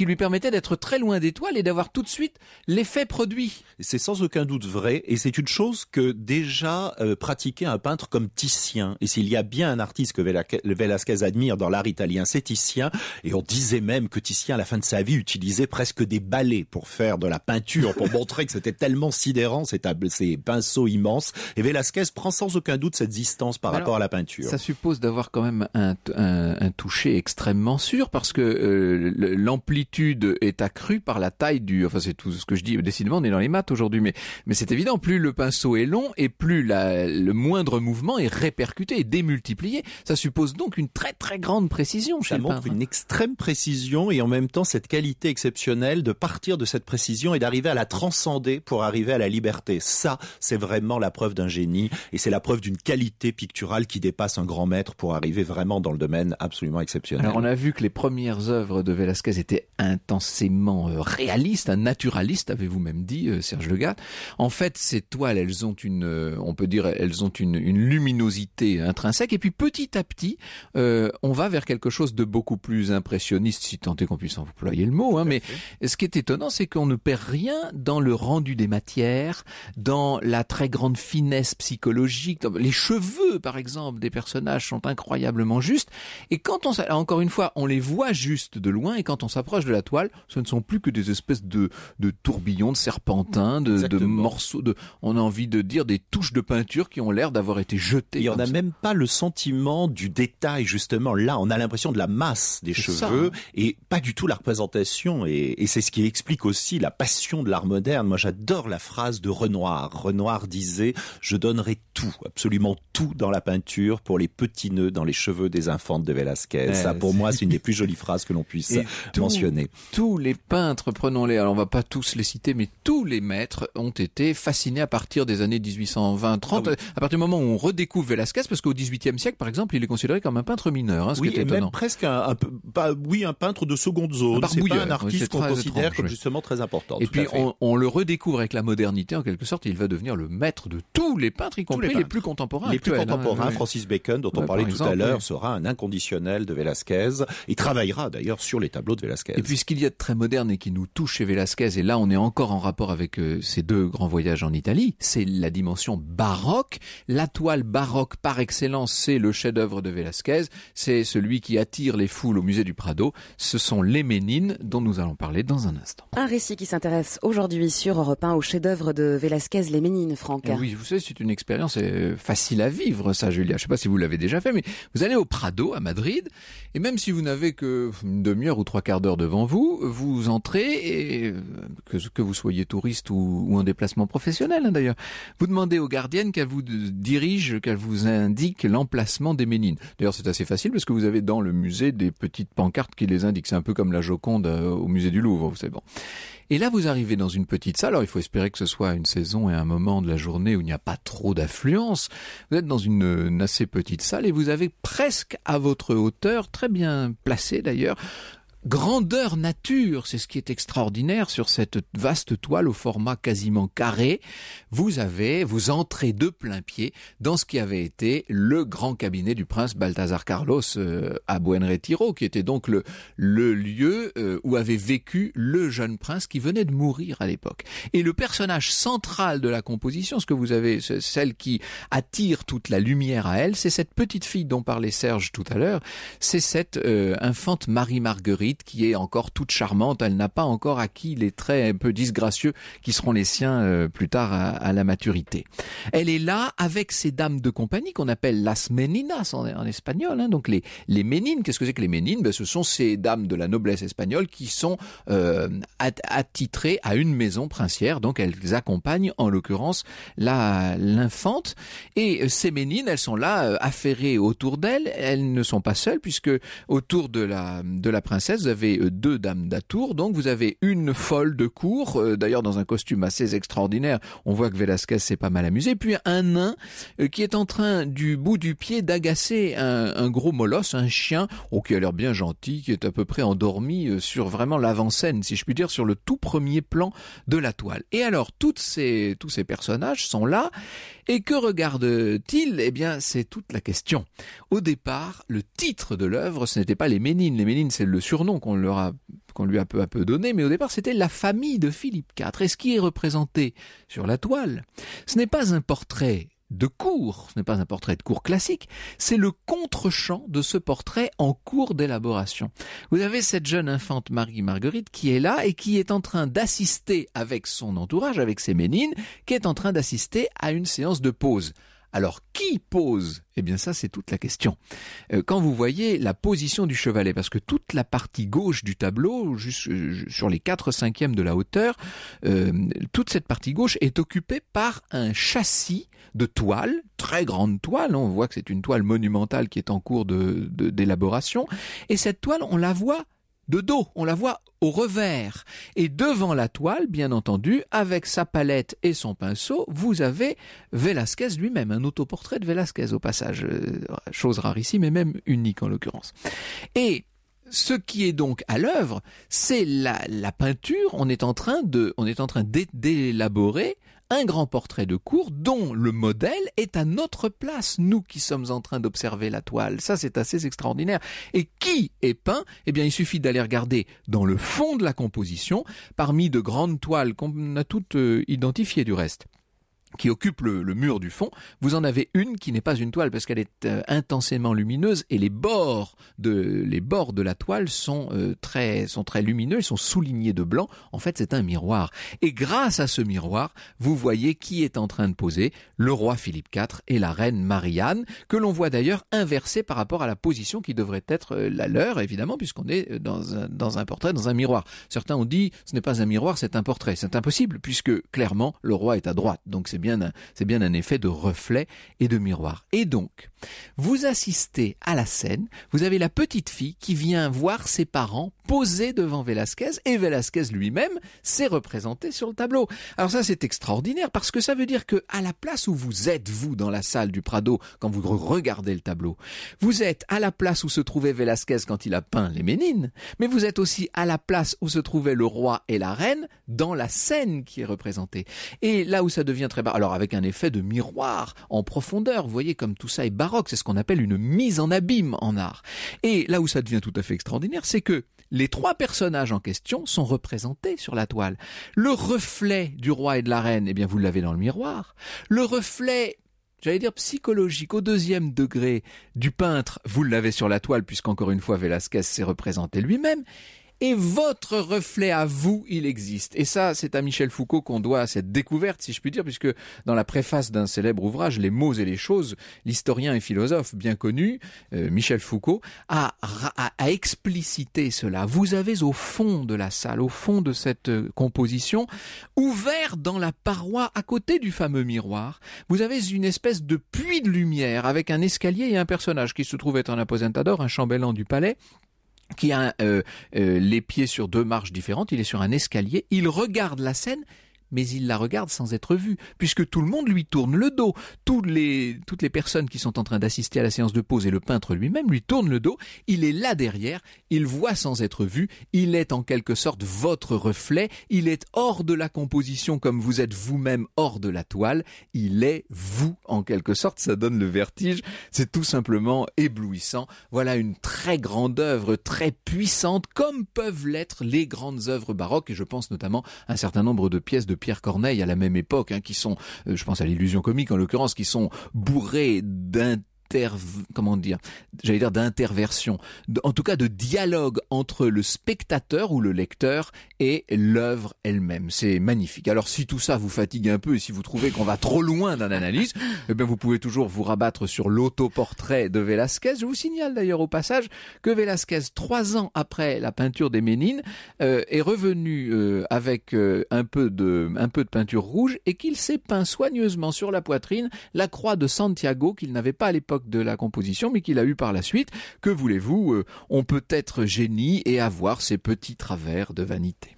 Speaker 3: qui lui permettait d'être très loin des toiles et d'avoir tout de suite l'effet produit.
Speaker 4: C'est sans aucun doute vrai, et c'est une chose que déjà euh, pratiquait un peintre comme Titien. Et s'il y a bien un artiste que Velázquez admire dans l'art italien, c'est Titien. Et on disait même que Titien, à la fin de sa vie, utilisait presque des balais pour faire de la peinture, pour montrer que c'était tellement sidérant, ces, tab- ces pinceaux immenses. Et Velázquez prend sans aucun doute cette distance par
Speaker 3: Alors,
Speaker 4: rapport à la peinture.
Speaker 3: Ça suppose d'avoir quand même un, un, un toucher extrêmement sûr, parce que euh, l'amplitude est accrue par la taille du... Enfin, c'est tout ce que je dis. Décidément, on est dans les maths aujourd'hui, mais, mais c'est évident. Plus le pinceau est long et plus la, le moindre mouvement est répercuté et démultiplié. Ça suppose donc une très très grande précision chez
Speaker 4: Ça
Speaker 3: le
Speaker 4: montre
Speaker 3: peintre.
Speaker 4: une extrême précision et en même temps cette qualité exceptionnelle de partir de cette précision et d'arriver à la transcender pour arriver à la liberté. Ça, c'est vraiment la preuve d'un génie et c'est la preuve d'une qualité picturale qui dépasse un grand maître pour arriver vraiment dans le domaine absolument exceptionnel.
Speaker 3: Alors on a vu que les premières œuvres de Velázquez étaient intensément euh, réalistes, un naturaliste, avez-vous même dit, euh, Serge Legat. En fait, ces toiles, elles ont une, euh, on peut dire, elles ont une, une luminosité intrinsèque. Et puis petit à petit, euh, on va vers quelque chose de beaucoup plus impressionniste, si tant est qu'on puisse employer le mot. Hein, mais ce qui est étonnant, c'est qu'on ne perd rien dans le rendu des matières, dans la très grande finesse psychologique. Les cheveux, par exemple, des personnages sont incroyablement justes. Et quand on, encore une fois, on les voit juste de loin, et quand on s'approche de la toile, ce ne sont plus que des espèces de, de tourbillons, de serpentins, de, de morceaux, de, on a envie de dire des touches de peinture qui ont l'air d'avoir été jetées.
Speaker 4: Et on n'a
Speaker 3: ça.
Speaker 4: même pas le sentiment du détail, justement. Là, on a l'impression de la masse des
Speaker 3: c'est
Speaker 4: cheveux
Speaker 3: ça.
Speaker 4: et pas du tout la représentation. Et, et c'est ce qui explique aussi la passion de l'art moderne. Moi, j'adore la phrase de Renoir. Renoir disait « Je donnerai tout, absolument tout dans la peinture pour les petits nœuds dans les cheveux des infantes de Velázquez.
Speaker 3: Eh, »
Speaker 4: Ça, pour moi, c'est une des plus jolies phrases que l'on puisse
Speaker 3: Et tout,
Speaker 4: mentionner.
Speaker 3: Tous les peintres, prenons-les, alors on va pas tous les citer, mais tous les maîtres ont été fascinés à partir des années dix-huit cent vingt trente, ah oui. à partir du moment où on redécouvre Velázquez, parce qu'au dix-huitième siècle, par exemple, il est considéré comme un peintre mineur, hein, ce
Speaker 4: oui,
Speaker 3: qui est
Speaker 4: et
Speaker 3: étonnant.
Speaker 4: même presque un, un peu, pas, oui, un peintre de seconde zone. C'est pas un artiste oui, qu'on considère étrange, comme oui. justement très important.
Speaker 3: Et puis on, on le redécouvre avec la modernité, en quelque sorte, il va devenir le maître de tous les peintres, y compris les, les plus contemporains.
Speaker 4: Les
Speaker 3: actuels,
Speaker 4: plus contemporains,
Speaker 3: hein,
Speaker 4: Francis Bacon, dont
Speaker 3: ouais,
Speaker 4: on parlait tout
Speaker 3: exemple,
Speaker 4: à l'heure,
Speaker 3: oui.
Speaker 4: sera un inconditionnel de Velázquez. Il travaillera d'ailleurs sur les tableaux de Velázquez.
Speaker 3: Et puis ce qu'il y a de très moderne et qui nous touche chez Velázquez, et là on est encore en rapport avec euh, ces deux grands voyages en Italie, c'est la dimension baroque. La toile baroque par excellence, c'est le chef-d'œuvre de Velázquez, c'est celui qui attire les foules au musée du Prado. Ce sont les Ménines dont nous allons parler dans un instant.
Speaker 2: Un récit qui s'intéresse aujourd'hui sur Europe un au chef-d'œuvre de Velázquez, les Ménines, Franck.
Speaker 3: Et oui, vous savez, c'est une expérience euh, facile à vivre, ça, Julia. Je ne sais pas si vous l'avez déjà fait, mais vous allez au Prado à Madrid, et même si vous n'avez que une demi-heure ou trois quarts d'heure devant vous, vous entrez, et que, que vous soyez touriste ou, ou en déplacement professionnel hein, d'ailleurs, vous demandez aux gardiennes qu'elles vous dirigent, qu'elles vous indiquent l'emplacement des Ménines. D'ailleurs, c'est assez facile parce que vous avez dans le musée des petites pancartes qui les indiquent. C'est un peu comme la Joconde au musée du Louvre, vous savez. Bon. Et là, vous arrivez dans une petite salle. Alors, il faut espérer que ce soit une saison et un moment de la journée où il n'y a pas trop d'affluence. Vous êtes dans une, une assez petite salle et vous avez presque à votre hauteur, très bien placé d'ailleurs, grandeur nature, c'est ce qui est extraordinaire sur cette vaste toile au format quasiment carré. Vous avez, vous entrez de plein pied dans ce qui avait été le grand cabinet du prince Balthazar Carlos euh, à Buen Retiro, qui était donc le, le lieu euh, où avait vécu le jeune prince qui venait de mourir à l'époque. Et le personnage central de la composition, ce que vous avez, celle qui attire toute la lumière à elle, c'est cette petite fille dont parlait Serge tout à l'heure, c'est cette euh, infante Marie-Marguerite qui est encore toute charmante. Elle n'a pas encore acquis les traits un peu disgracieux qui seront les siens euh, plus tard à, à la maturité. Elle est là avec ses dames de compagnie qu'on appelle las meninas en, en espagnol, hein, donc les, les ménines. Qu'est-ce que c'est que les ménines? Ben, ce sont ces dames de la noblesse espagnole qui sont euh, attitrées à une maison princière, donc elles accompagnent en l'occurrence la, l'infante. Et ces ménines, elles sont là euh, affairées autour d'elle. Elles ne sont pas seules puisque autour de la, de la princesse, vous avez deux dames d'atour, donc vous avez une folle de cour, euh, d'ailleurs dans un costume assez extraordinaire, on voit que Velázquez s'est pas mal amusé, puis un nain euh, qui est en train du bout du pied d'agacer un, un gros molosse, un chien, oh, qui a l'air bien gentil, qui est à peu près endormi euh, sur vraiment l'avant-scène, si je puis dire, sur le tout premier plan de la toile. Et alors, toutes ces, tous ces personnages sont là, et que regardent-ils? Eh bien, c'est toute la question. Au départ, le titre de l'œuvre, ce n'était pas les Ménines. Les Ménines, c'est le surnom nom qu'on leur a qu'on lui a peu à peu donné, mais au départ c'était la famille de Philippe quatre. Et ce qui est représenté sur la toile, ce n'est pas un portrait de cour, ce n'est pas un portrait de cour classique, c'est le contre-champ de ce portrait en cours d'élaboration. Vous avez cette jeune infante Marie-Marguerite qui est là et qui est en train d'assister avec son entourage, avec ses ménines, qui est en train d'assister à une séance de pose. Alors, qui pose ? Eh bien ça, c'est toute la question. Euh, quand vous voyez la position du chevalet, parce que toute la partie gauche du tableau, juste euh, sur les quatre cinquièmes de la hauteur, euh, toute cette partie gauche est occupée par un châssis de toile, très grande toile, on voit que c'est une toile monumentale qui est en cours de, de, d'élaboration, et cette toile, on la voit de dos, on la voit au revers. Et devant la toile, bien entendu, avec sa palette et son pinceau, vous avez Velázquez lui-même, un autoportrait de Velázquez au passage, chose rarissime et même unique en l'occurrence. Et ce qui est donc à l'œuvre, c'est la, la peinture, on est en train de, on est en train d'é- d'élaborer un grand portrait de cour dont le modèle est à notre place, nous qui sommes en train d'observer la toile. Ça, c'est assez extraordinaire. Et qui est peint ? Eh bien, il suffit d'aller regarder dans le fond de la composition, parmi de grandes toiles qu'on a toutes euh, identifiées du reste, qui occupe le, le mur du fond, vous en avez une qui n'est pas une toile parce qu'elle est euh, intensément lumineuse et les bords de les bords de la toile sont euh, très sont très lumineux, ils sont soulignés de blanc. En fait, c'est un miroir. Et grâce à ce miroir, vous voyez qui est en train de poser, le roi Philippe quatre et la reine Marie-Anne, que l'on voit d'ailleurs inversée par rapport à la position qui devrait être euh, la leur, évidemment, puisqu'on est dans un, dans un portrait, dans un miroir. Certains ont dit, ce n'est pas un miroir, c'est un portrait. C'est impossible, puisque clairement, le roi est à droite. Donc c'est bien un, c'est bien un effet de reflet et de miroir. Et donc, vous assistez à la scène, vous avez la petite fille qui vient voir ses parents poser devant Velázquez, et Velázquez lui-même s'est représenté sur le tableau. Alors ça, c'est extraordinaire, parce que ça veut dire que à la place où vous êtes, vous, dans la salle du Prado, quand vous regardez le tableau, vous êtes à la place où se trouvait Velázquez quand il a peint les Ménines, mais vous êtes aussi à la place où se trouvaient le roi et la reine dans la scène qui est représentée. Et là où ça devient très bas, alors avec un effet de miroir en profondeur, vous voyez comme tout ça est baroque, c'est ce qu'on appelle une mise en abîme en art. Et là où ça devient tout à fait extraordinaire, c'est que les trois personnages en question sont représentés sur la toile. Le reflet du roi et de la reine, eh bien vous l'avez dans le miroir. Le reflet, j'allais dire psychologique, au deuxième degré du peintre, vous l'avez sur la toile, puisqu'encore une fois Velázquez s'est représenté lui-même. Et votre reflet à vous, il existe. Et ça, c'est à Michel Foucault qu'on doit cette découverte, si je puis dire, puisque dans la préface d'un célèbre ouvrage, Les mots et les choses, l'historien et philosophe bien connu, euh, Michel Foucault, a, a, a explicité cela. Vous avez au fond de la salle, au fond de cette euh, composition, ouvert dans la paroi à côté du fameux miroir, vous avez une espèce de puits de lumière avec un escalier et un personnage qui se trouve être un aposentador, un chambellan du palais, qui a euh, euh, les pieds sur deux marches différentes, il est sur un escalier, il regarde la scène, mais il la regarde sans être vu, puisque tout le monde lui tourne le dos. Toutes les, toutes les personnes qui sont en train d'assister à la séance de pause et le peintre lui-même lui tournent le dos, il est là derrière, il voit sans être vu, il est en quelque sorte votre reflet, il est hors de la composition comme vous êtes vous-même hors de la toile, il est vous en quelque sorte, ça donne le vertige, c'est tout simplement éblouissant. Voilà une très grande œuvre, très puissante, comme peuvent l'être les grandes œuvres baroques, et je pense notamment à un certain nombre de pièces de Pierre Corneille à la même époque, hein, qui sont, euh, je pense à l'illusion comique en l'occurrence, qui sont bourrées d'un comment dire, j'allais dire d'interversion, en tout cas de dialogue entre le spectateur ou le lecteur et l'œuvre elle-même. C'est magnifique. Alors si tout ça vous fatigue un peu et si vous trouvez qu'on va trop loin dans l'analyse, eh bien vous pouvez toujours vous rabattre sur l'autoportrait de Velázquez. Je vous signale d'ailleurs au passage que Velázquez, trois ans après la peinture des Ménines, euh, est revenu euh, avec euh, un peu de un peu de peinture rouge et qu'il s'est peint soigneusement sur la poitrine la croix de Santiago qu'il n'avait pas à l'époque de la composition, mais qu'il a eu par la suite. Que voulez-vous, euh, on peut être génie et avoir ses petits travers de vanité.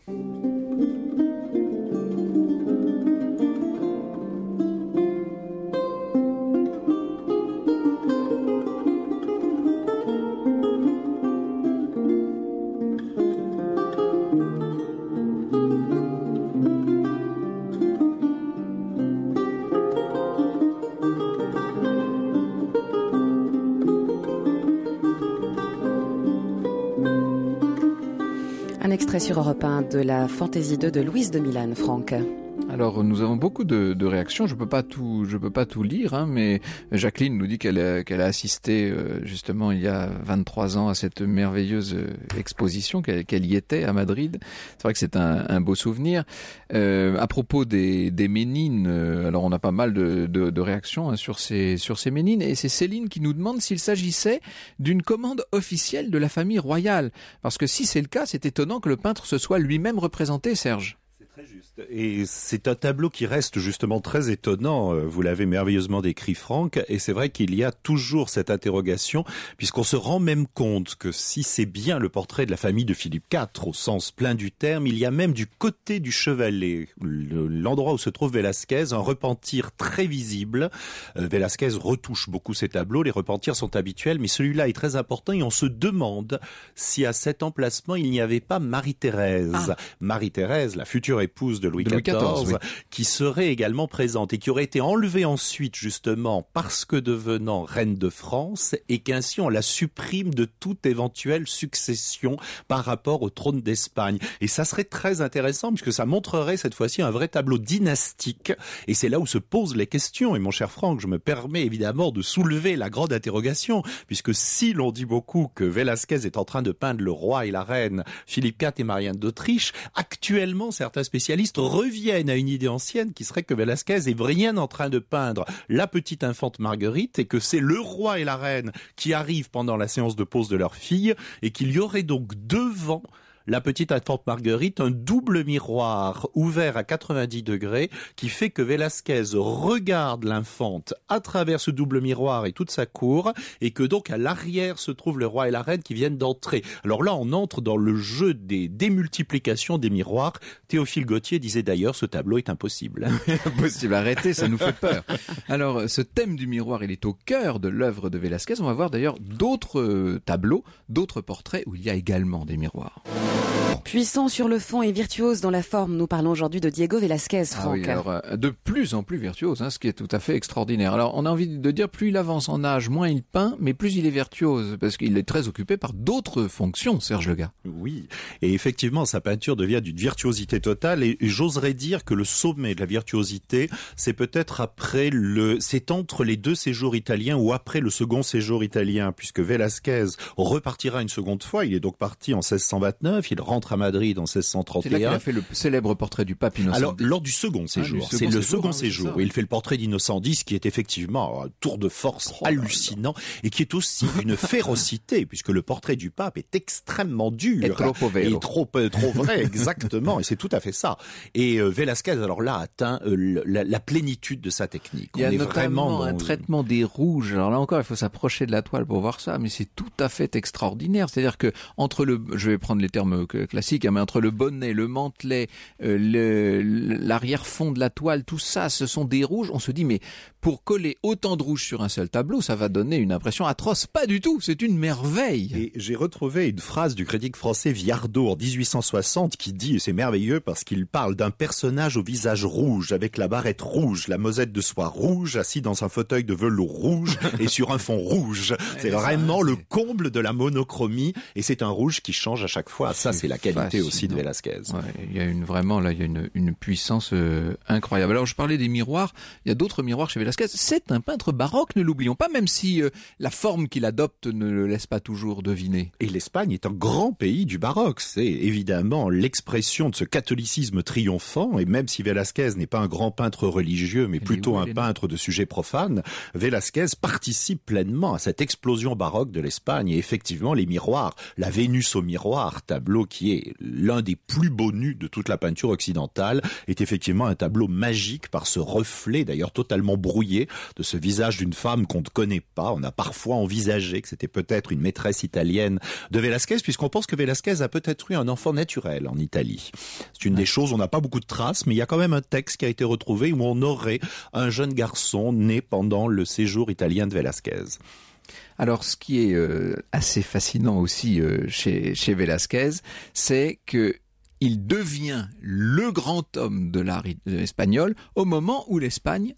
Speaker 2: extrait sur Europe un de la Fantaisie deux de Louise de Milan, Franck.
Speaker 3: Alors, nous avons beaucoup de, de réactions. Je peux pas tout, je peux pas tout lire, hein, mais Jacqueline nous dit qu'elle a, qu'elle a assisté euh, justement il y a vingt-trois ans à cette merveilleuse euh, exposition, qu'elle, qu'elle y était à Madrid. C'est vrai que c'est un, un beau souvenir. Euh, à propos des, des Ménines, euh, alors on a pas mal de, de, de réactions hein, sur ces, sur ces Ménines, et c'est Céline qui nous demande s'il s'agissait d'une commande officielle de la famille royale. Parce que si c'est le cas, c'est étonnant que le peintre se soit lui-même représenté, Serge.
Speaker 4: Très juste. Et c'est un tableau qui reste justement très étonnant. Vous l'avez merveilleusement décrit, Franck. Et c'est vrai qu'il y a toujours cette interrogation, puisqu'on se rend même compte que si c'est bien le portrait de la famille de Philippe quatre, au sens plein du terme, il y a même du côté du chevalet, l'endroit où se trouve Velázquez, un repentir très visible. Velázquez retouche beaucoup ses tableaux. Les repentirs sont habituels, mais celui-là est très important et on se demande si à cet emplacement, il n'y avait pas Marie-Thérèse. Ah. Marie-Thérèse, la future épouse de Louis quatorze, oui. Qui serait également présente et qui aurait été enlevée ensuite justement parce que devenant reine de France et qu'ainsi on la supprime de toute éventuelle succession par rapport au trône d'Espagne. Et ça serait très intéressant puisque ça montrerait cette fois-ci un vrai tableau dynastique et c'est là où se posent les questions. Et mon cher Franck, je me permets évidemment de soulever la grande interrogation puisque si l'on dit beaucoup que Velázquez est en train de peindre le roi et la reine, Philippe quatre et Marianne d'Autriche, actuellement certains spécialistes reviennent à une idée ancienne qui serait que Velázquez est rien en train de peindre la petite infante Marguerite et que c'est le roi et la reine qui arrivent pendant la séance de pose de leur fille et qu'il y aurait donc devant la petite infante Marguerite, un double miroir ouvert à quatre-vingt-dix degrés qui fait que Velázquez regarde l'infante à travers ce double miroir et toute sa cour et que donc à l'arrière se trouve le roi et la reine qui viennent d'entrer. Alors là, on entre dans le jeu des démultiplications des miroirs. Théophile Gautier disait d'ailleurs, ce tableau est impossible.
Speaker 3: Impossible, arrêtez, ça nous fait peur. Alors, ce thème du miroir, il est au cœur de l'œuvre de Velázquez. On va voir d'ailleurs d'autres tableaux, d'autres portraits où il y a également des miroirs.
Speaker 2: Puissant sur le fond et virtuose dans la forme, nous parlons aujourd'hui de Diego Velázquez, Franck.
Speaker 3: Ah oui, alors, de plus en plus virtuose, hein, ce qui est tout à fait extraordinaire. Alors, on a envie de dire, plus il avance en âge, moins il peint, mais plus il est virtuose, parce qu'il est très occupé par d'autres fonctions, Serge Legars.
Speaker 4: Oui, et effectivement, sa peinture devient d'une virtuosité totale, et j'oserais dire que le sommet de la virtuosité, c'est peut-être après le, c'est entre les deux séjours italiens ou après le second séjour italien, puisque Velázquez repartira une seconde fois, il est donc parti en seize cent vingt-neuf, il rentre à Madrid en seize cent trente et un.
Speaker 3: C'est là qu'il a fait le célèbre portrait du pape Innocent.
Speaker 4: Alors, lors du second séjour, ah, du second c'est le séjour, second hein, séjour, où il fait le portrait d'Innocent X, qui est effectivement un tour de force oh, hallucinant, et qui est aussi une férocité, puisque le portrait du pape est extrêmement dur.
Speaker 3: Et trop vero.
Speaker 4: Et trop, trop vrai, exactement, et c'est tout à fait ça. Et euh, Velázquez, alors là, atteint euh, la, la plénitude de sa technique.
Speaker 3: Il y a
Speaker 4: On est
Speaker 3: notamment
Speaker 4: vraiment
Speaker 3: un
Speaker 4: dans...
Speaker 3: traitement des rouges. Alors là encore, il faut s'approcher de la toile pour voir ça, mais c'est tout à fait extraordinaire. C'est-à-dire que entre le, je vais prendre les termes classiques, hein, mais entre le bonnet, le mantelet, euh, le, l'arrière-fond de la toile, tout ça, ce sont des rouges. On se dit, mais pour coller autant de rouge sur un seul tableau, ça va donner une impression atroce. Pas du tout, c'est une merveille.
Speaker 4: Et j'ai retrouvé une phrase du critique français Viardot en dix-huit cent soixante qui dit, et c'est merveilleux parce qu'il parle d'un personnage au visage rouge, avec la barrette rouge, la mosette de soie rouge, assis dans un fauteuil de velours rouge et sur un fond rouge. C'est vraiment ça, le c'est... comble de la monochromie, et c'est un rouge qui change à chaque fois. Ça, c'est la qualité fascinant. Aussi de Velázquez.
Speaker 3: Ouais, il y a une, vraiment, là, il y a une, une puissance euh, incroyable. Alors, je parlais des miroirs. Il y a d'autres miroirs chez Velázquez. C'est un peintre baroque, ne l'oublions pas, même si euh, la forme qu'il adopte ne le laisse pas toujours deviner.
Speaker 4: Et l'Espagne est un grand pays du baroque. C'est évidemment l'expression de ce catholicisme triomphant. Et même si Velázquez n'est pas un grand peintre religieux, mais plutôt un peintre de sujets profanes, Velázquez participe pleinement à cette explosion baroque de l'Espagne. Et effectivement, les miroirs, la Vénus au miroir, tableau qui est l'un des plus beaux nus de toute la peinture occidentale, est effectivement un tableau magique par ce reflet, d'ailleurs totalement brouillé, de ce visage d'une femme qu'on ne connaît pas. On a parfois envisagé que c'était peut-être une maîtresse italienne de Velázquez, puisqu'on pense que Velázquez a peut-être eu un enfant naturel en Italie. C'est une des choses, on n'a pas beaucoup de traces, mais il y a quand même un texte qui a été retrouvé où on aurait un jeune garçon né pendant le séjour italien de Velázquez.
Speaker 3: Alors, ce qui est euh, assez fascinant aussi euh, chez, chez Velázquez, c'est que il devient le grand homme de l'art espagnol au moment où l'Espagne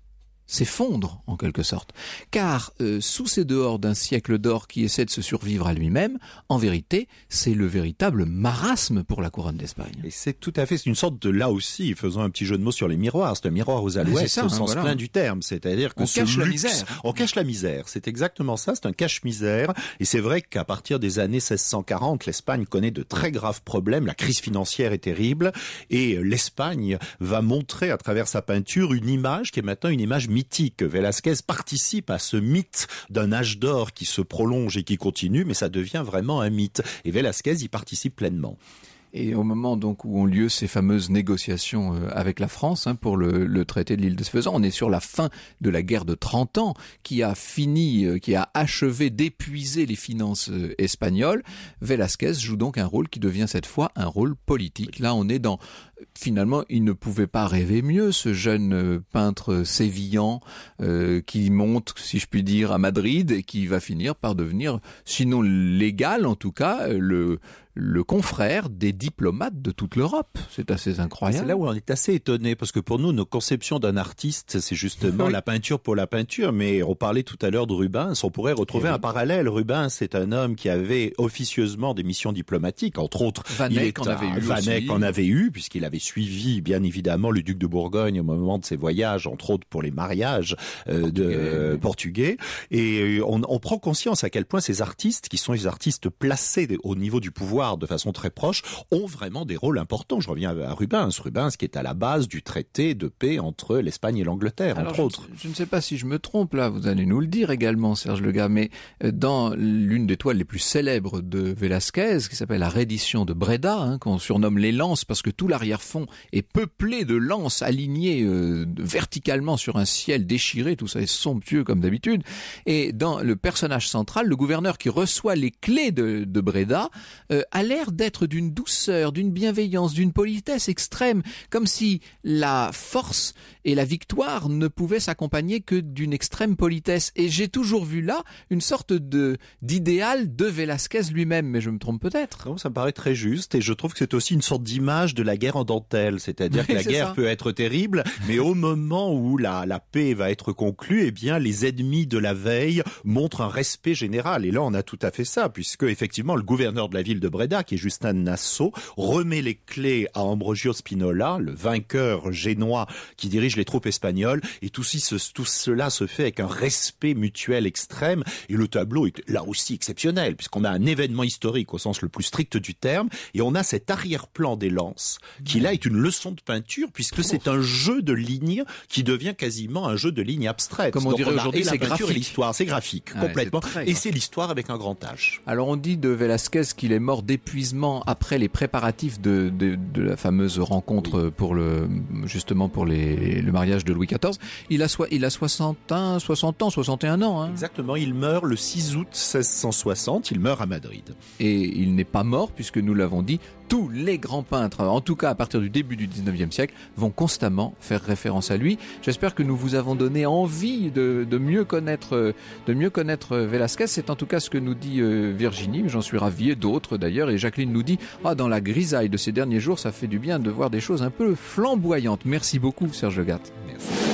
Speaker 3: s'effondre en quelque sorte. Car euh, sous ces dehors d'un siècle d'or qui essaie de se survivre à lui-même, en vérité, c'est le véritable marasme pour la couronne d'Espagne.
Speaker 4: Et c'est tout à fait, c'est une sorte de, là aussi, faisons un petit jeu de mots sur les miroirs, c'est un miroir aux alouettes
Speaker 3: ça,
Speaker 4: au
Speaker 3: hein,
Speaker 4: sens
Speaker 3: voilà.
Speaker 4: plein du terme, c'est-à-dire que
Speaker 3: on
Speaker 4: ce
Speaker 3: cache
Speaker 4: luxe,
Speaker 3: la misère.
Speaker 4: On cache la misère, c'est exactement ça, c'est un cache-misère. Et c'est vrai qu'à partir des années seize cent quarante, l'Espagne connaît de très graves problèmes, la crise financière est terrible, et l'Espagne va montrer à travers sa peinture une image qui est maintenant une image mythique. Velasquez participe à ce mythe d'un âge d'or qui se prolonge et qui continue, mais ça devient vraiment un mythe. Et Velasquez y participe pleinement.
Speaker 3: Et au moment donc où ont lieu ces fameuses négociations avec la France hein, pour le, le traité de l'île de Sfezan, on est sur la fin de la guerre de trente ans qui a fini, qui a achevé d'épuiser les finances espagnoles. Velasquez joue donc un rôle qui devient cette fois un rôle politique. Là, on est dans... Finalement, il ne pouvait pas rêver mieux, ce jeune peintre sévillan euh, qui monte, si je puis dire, à Madrid et qui va finir par devenir, sinon l'égal en tout cas, le... le confrère des diplomates de toute l'Europe. C'est assez incroyable.
Speaker 4: C'est là où on est assez étonné, parce que pour nous, nos conceptions d'un artiste, c'est justement oui. la peinture pour la peinture, mais on parlait tout à l'heure de Rubens, on pourrait retrouver oui. un parallèle. Rubens, c'est un homme qui avait officieusement des missions diplomatiques, entre autres.
Speaker 3: Van Eyck en avait eu
Speaker 4: Van Eyck en avait eu, puisqu'il avait suivi, bien évidemment, le duc de Bourgogne au moment de ses voyages, entre autres pour les mariages euh, portugais. de euh, portugais. Et on, on prend conscience à quel point ces artistes, qui sont les artistes placés au niveau du pouvoir, de façon très proche, ont vraiment des rôles importants. Je reviens à Rubens, Rubens qui est à la base du traité de paix entre l'Espagne et l'Angleterre,
Speaker 3: Alors,
Speaker 4: entre
Speaker 3: je,
Speaker 4: autres.
Speaker 3: Je ne sais pas si je me trompe là, vous allez nous le dire également, Serge Legars, mais dans l'une des toiles les plus célèbres de Velasquez, qui s'appelle la reddition de Breda, hein, qu'on surnomme les lances parce que tout l'arrière-fond est peuplé de lances alignées euh, verticalement sur un ciel déchiré, tout ça est somptueux comme d'habitude, et dans le personnage central, le gouverneur qui reçoit les clés de, de Breda, euh, a l'air d'être d'une douceur, d'une bienveillance, d'une politesse extrême, comme si la force et la victoire ne pouvaient s'accompagner que d'une extrême politesse. Et j'ai toujours vu là une sorte de d'idéal de Velasquez lui-même, mais je me trompe peut-être.
Speaker 4: Non, ça me paraît très juste, et je trouve que c'est aussi une sorte d'image de la guerre en dentelle, c'est-à-dire oui, que la guerre ça. peut être terrible, mais au moment où la, la paix va être conclue, eh bien les ennemis de la veille montrent un respect général. Et là, on a tout à fait ça, puisque effectivement le gouverneur de la ville de Breda, qui est Justin Nassau, remet les clés à Ambrogio Spinola, le vainqueur génois qui dirige les troupes espagnoles, et tout, ci, ce, tout cela se fait avec un respect mutuel extrême, et le tableau est là aussi exceptionnel, puisqu'on a un événement historique au sens le plus strict du terme, et on a cet arrière-plan des lances, qui là est une leçon de peinture, puisque c'est un jeu de lignes qui devient quasiment un jeu de lignes abstraites.
Speaker 3: Comme on
Speaker 4: Donc
Speaker 3: dirait
Speaker 4: on
Speaker 3: aujourd'hui, c'est graphique.
Speaker 4: Et l'histoire, c'est graphique, ah, complètement,
Speaker 3: c'est
Speaker 4: et c'est l'histoire avec un grand H.
Speaker 3: Alors on dit de Velasquez qu'il est mort d'épuisement après les préparatifs de, de, de la fameuse rencontre oui. pour le, justement pour les, le mariage de Louis quatorze. Il a, so, il a soixante ans, soixante ans, soixante et un ans. Hein.
Speaker 4: Exactement, il meurt le six août seize cent soixante, il meurt à Madrid.
Speaker 3: Et il n'est pas mort puisque nous l'avons dit, tous les grands peintres, en tout cas à partir du début du dix-neuvième siècle, vont constamment faire référence à lui. J'espère que nous vous avons donné envie de, de mieux connaître, de mieux connaître Velasquez. C'est en tout cas ce que nous dit Virginie, j'en suis ravi, et d'autres d'ailleurs. Et Jacqueline nous dit, ah, dans la grisaille de ces derniers jours, ça fait du bien de voir des choses un peu flamboyantes. Merci beaucoup, Serge Legars.
Speaker 4: Merci.